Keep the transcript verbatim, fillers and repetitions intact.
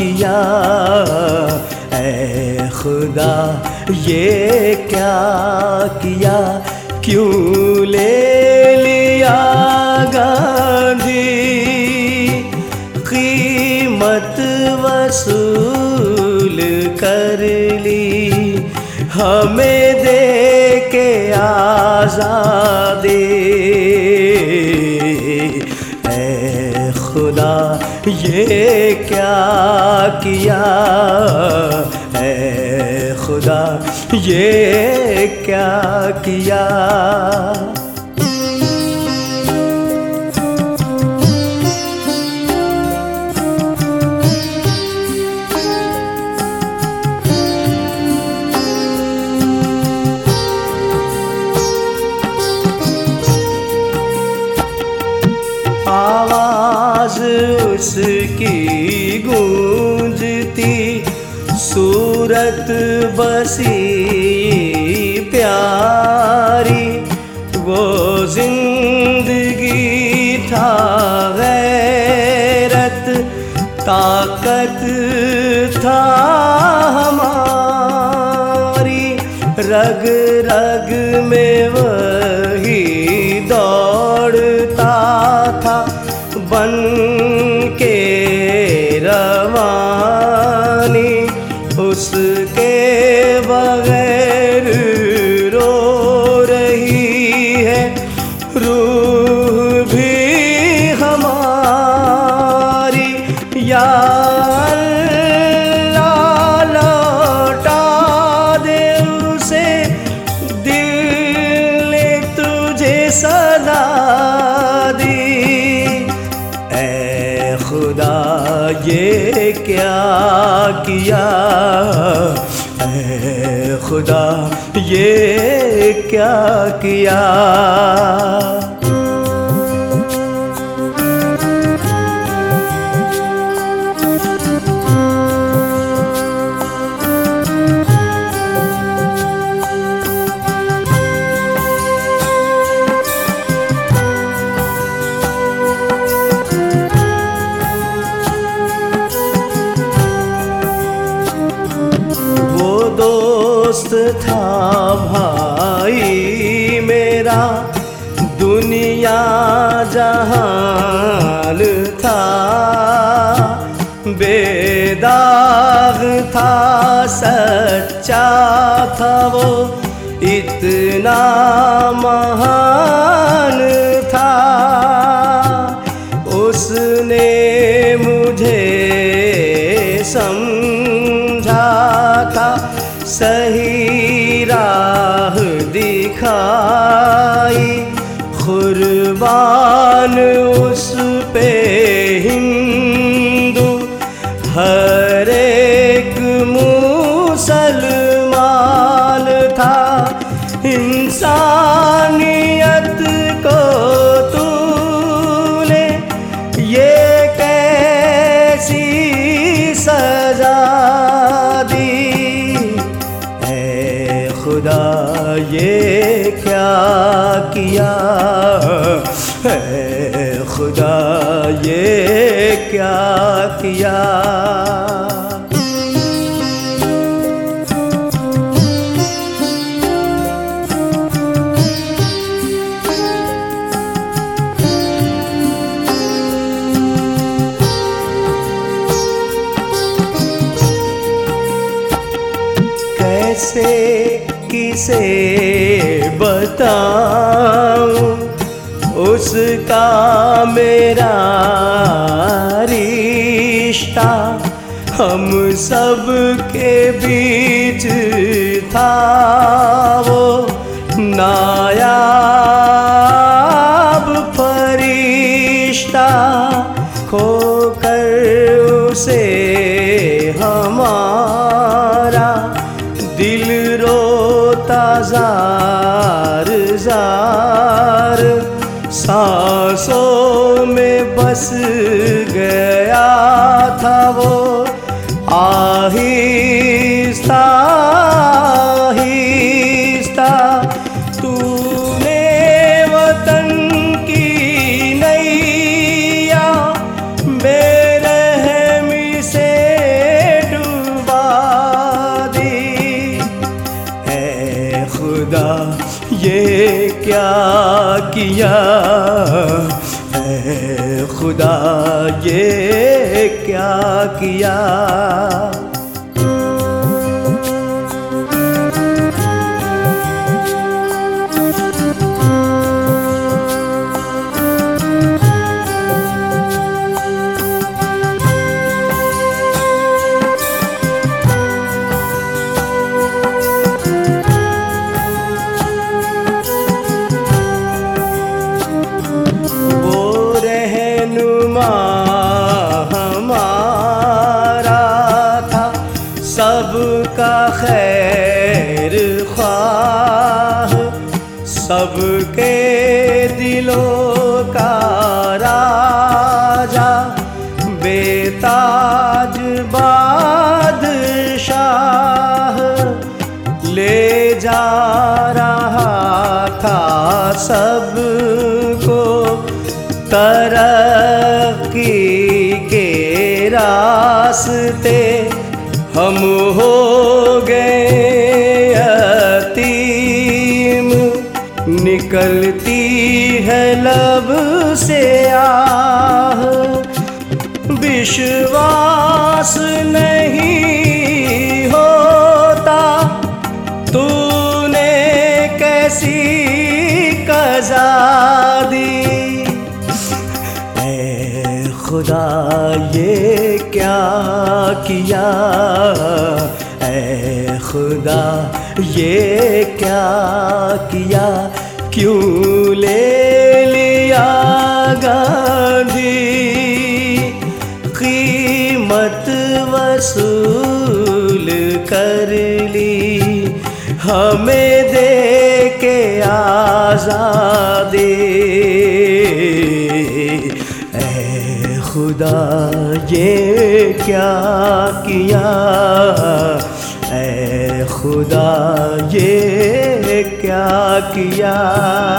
किया ऐ खुदा, ये क्या किया, क्यों ले लिया गांधी, कीमत वसूल कर ली, हमें दे के आज़ादी। ऐ खुदा, ये क्या किया ऐ खुदा, ये क्या किया। आवाज उसकी गूंजती, सूरत बसी प्यारी, वो जिंदगी था गैरत, ताकत था हमारी, रग रग में वही दौड़ता था बन के रवानी, उसके बगैर रो रही है रूह भी हमारी। या अल्लाह लौटा दे उसे, दिल ने तुझे सदा दी। ऐ खुदा, ये क्या किया ऐ खुदा, ये क्या किया। दोस्त था भाई मेरा, दुनिया जहान था, बेदाग था, सच्चा था वो, इतना महान था। उसने मुझे समझा था, सही राह दिखाई, कुर्बान उस पे हिंदू, हर एक मुसलमान था। इंसानियत को तूने ये कैसी सजा दी। खुदा, ये क्या किया है खुदा, ये क्या किया। कैसे किसे बताऊं उसका मेरा रिश्ता, हम सब के बीच था वो नायाब फरिश्ता, खोकर उसे हमारा दिल रोता जार जार, सांसों में बस गया था वो, आहिस्ता आहिस्ता। तूने वतन की नैया बेरहमी से किया, ऐ खुदा ये क्या किया। सबका खैर ख्वाह, सबके दिलों का राजा, बेताज बादशाह, ले जा रहा था सबको तरक्की के रास्ते। हम हो गए यतीम, निकलती है लब से आह, विश्वास नहीं होता तूने कैसी कज़ा दी। खुदा ये क्या किया, ऐ खुदा ये क्या किया। क्यों ले लिया गांधी, कीमत वसूल कर ली, हमें दे के आज़ादी। खुदा ये क्या किया, ऐ खुदा ये क्या किया।